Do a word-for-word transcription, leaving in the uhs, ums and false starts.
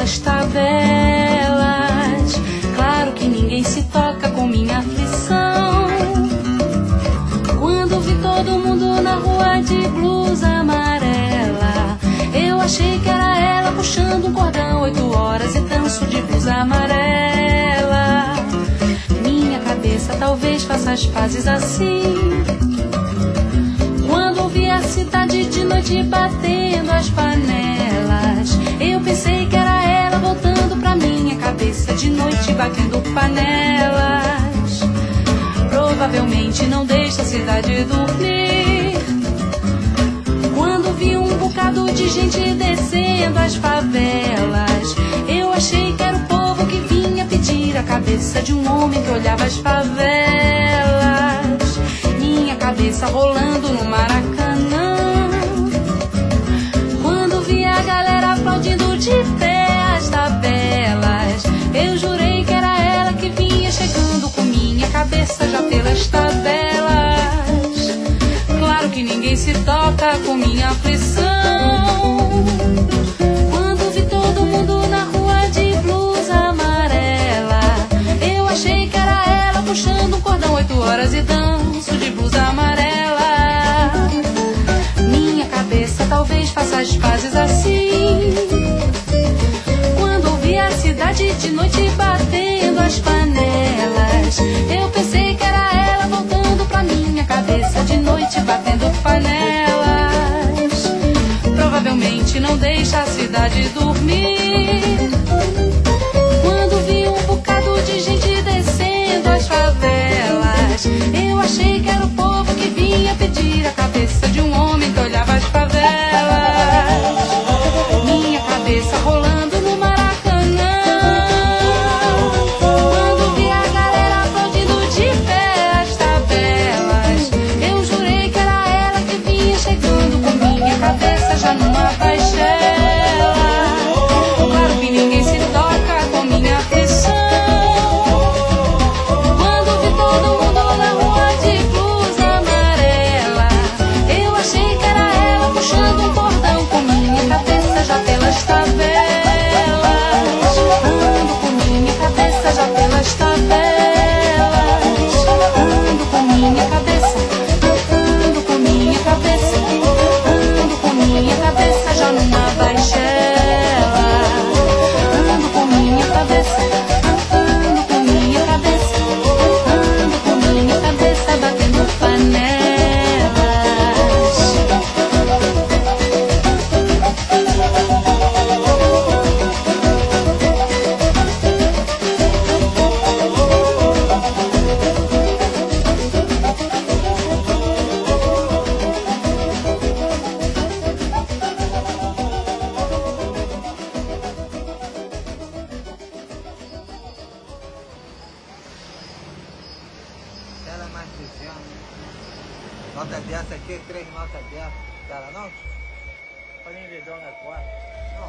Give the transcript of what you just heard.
pelas tabelas. Claro que ninguém se toca com minha aflição. Quando vi todo mundo na rua de blusa amarela, eu achei que era ela puxando um cordão, oito horas e danço de blusa amarela. Minha cabeça talvez faça as pazes assim. Quando ouvi a cidade de noite batendo as panelas, eu pensei que era ela voltando pra minha cabeça de noite batendo panelas. Provavelmente não deixa a cidade dormir. Quando vi um bocado de gente descendo as favelas, eu achei que era o povo que vinha pedir a cabeça de um homem que olhava as favelas. Minha cabeça rolando no Maracanã. Quando vi a galera aplaudindo de pé as tabelas, eu jurei que era ela que vinha chegando com minha cabeça já pelas tabelas. Claro que ninguém se toca com minha aflição. Quando vi todo mundo na rua de blusa amarela, eu achei que era ela puxando um cordão, oito horas e danço de blusa amarela. Minha cabeça talvez faça as pazes assim. Quando ouvi a cidade de noite batendo as panelas, eu pensei que era ela voltando pra minha cabeça de noite batendo panelas. Provavelmente não deixa a cidade dormir. Quando vi um bocado de gente descendo as favelas, eu achei que era o povo que vinha pedir a cabeça de um homem que olhava as favelas. Minha cabeça rolando no Maracanã. Quando vi a galera aplaudindo de pé as tabelas, eu jurei que era ela que vinha chegando com minha cabeça já numa baixela. Claro que ninguém se toca com minha aflição. Quando vi todo mundo na rua de blusa amarela, eu achei que era ela puxando um cordão com minha cabeça já pelas tabelas. Ando com minha cabeça já pelas tabelas. Ando com minha cabeça, ando com minha cabeça, ando com minha cabeça já numa baixela. Ando com minha cabeça, ando com minha cabeça, ando com minha cabeça batendo panelas. Ela é mais cristiana. Nota dez aqui, três notas dez. Cara, não? Pode inventar um negócio. Não.